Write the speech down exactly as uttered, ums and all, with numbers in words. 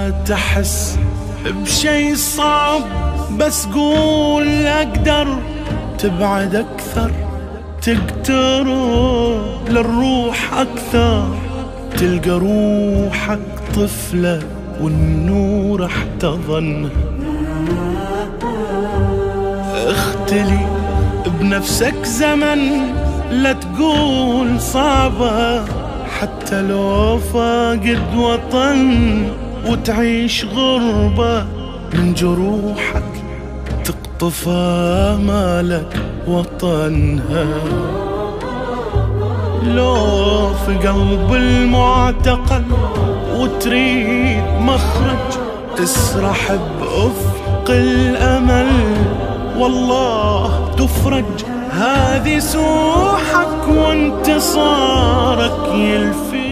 مرات أحس بشي صعب بس قول أقدر، تبعد أكثر تقترب للروح أكثر، تلقى روحك طفلة والنور احتضن. اختلي بنفسك زمن لا تقول صعبة، حتى لو فاقد وطن وتعيش غربة، من جروحك تقطفها مالك وطنها. لو في قلب المعتقل وتريد مخرج، تسرح بأفق الأمل والله تفرج. هذه سوحك وانتصارك يلفي